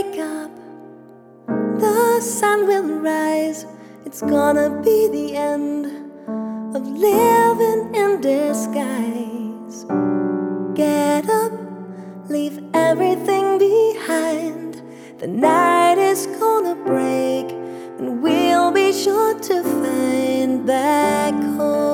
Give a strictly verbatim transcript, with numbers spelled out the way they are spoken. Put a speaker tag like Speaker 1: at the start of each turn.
Speaker 1: wake up, the sun will rise. It's gonna be the end of living in disguise. Get up, leave everything behind. The night is gonna break, and we'll be sure to find back home.